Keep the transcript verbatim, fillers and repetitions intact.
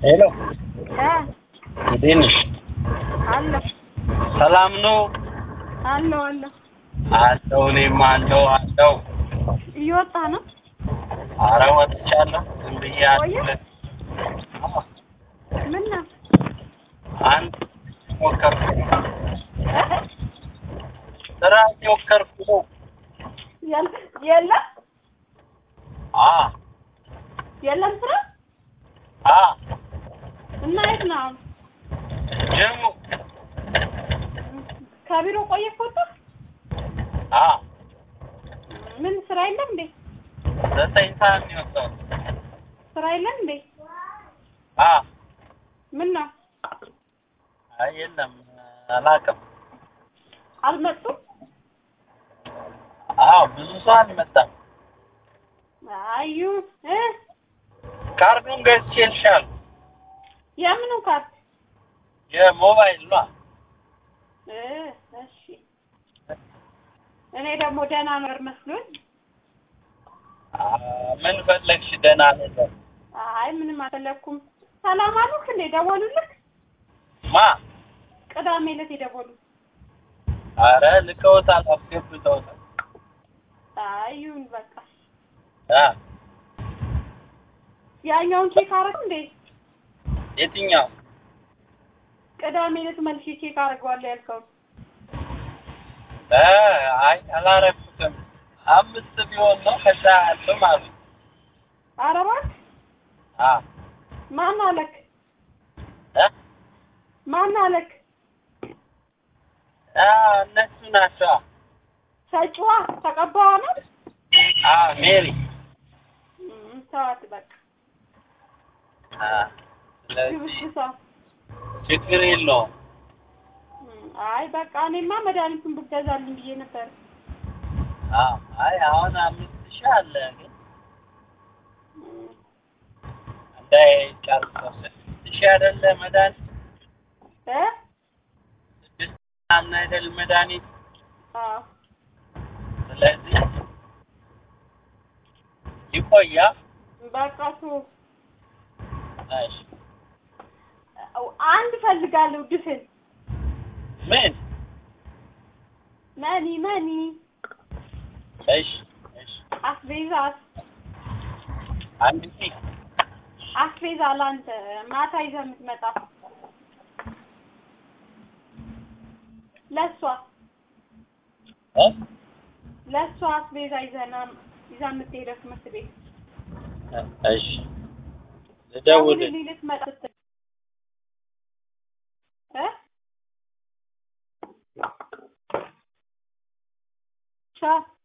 ሄሎ እ እንዴት ነሽ? አለሁ ሰላም ነው? አለሁ አለሁ አለሁ እኔም አለሁ አለሁ። እየወጣህ ነው? ኧረ ወጥቻለሁ። ዝም ብዬ ቆየህ? አዎ ምን ነው? አንድ ሞከርኩ እ ስራ ሞከርኩ ነው። የለ የለም አዎ የለም ስራ? አዎ እና የት ነው አሁን? ጀሙ ከቢሮ ቆየህ ወጣህ? አዎ ምን ስራ የለም እንዴ? ዘጠኝ ሰዓት ነው የወጣሁት። ስራ የለም እንዴ? አዎ ምን ነው? አይ የለም አላውቅም። አልመጡም? አዎ ብዙ ሰው አልመጣም። አዩ እ ካርዱን ገዝቼልሻለሁ። የምኑ ካርድ? የሞባይል ነው። እ እሺ እኔ ደግሞ ደህና ነር መስሎኝ። ምን ፈለግሽ? ደህና ነበር። አይ ምንም አልፈለኩም። ሰላም አሉክ እንዴ? ደወሉልክ? ማ? ቅዳሜ ዕለት የደወሉት። ኧረ ልከውታል፣ አስገብተውታል። አይ ይሁን በቃ። አ ያኛውን ቼክ አደረግ እንዴ? የትኛው? ቅዳሜ ዕለት መልሼ ቼክ አደርገዋለሁ ያልከው። እ አይ አላረኩትም። አምስት ቢሆን ነው ከዛ አልፍም አሉ። ኧረ እባክህ። አ ማን አለክ? እ ማን አለክ? አ እነሱ ናቸው። ሰጪዋ ተቀባዋ ነው? አ ሜሪ እም ተዋት በቃ። አ ስለዚህ ግብስብሷ። ችግር የለውም። አይ በቃ እኔማ መድኃኒቱን ብትገዛልኝ ብዬ ነበር። አ አይ አሁን አምስት ሺህ አለ ግን እንዳይጨርሰው ስድስት ሺህ አይደለ መድኃኒት እ ስድስት ምናምን አይደል መድኃኒት? አዎ ስለዚህ ይቆያ። በቃ ተው። እሺ አንድ እፈልጋለሁ ድፍን። ምን? መኒ መኒ እሺ እሺ አስቤዛስ? አንድ ሺህ አስቤዛ ላንተ ማታ ይዘህ የምትመጣ ለእሷ እ ለእሷ አስቤዛ ይዘህና ይዘህ የምትሄደው ትምህርት ቤት። እሺ ልደውል። ልትመጣ ስትል እ ቻው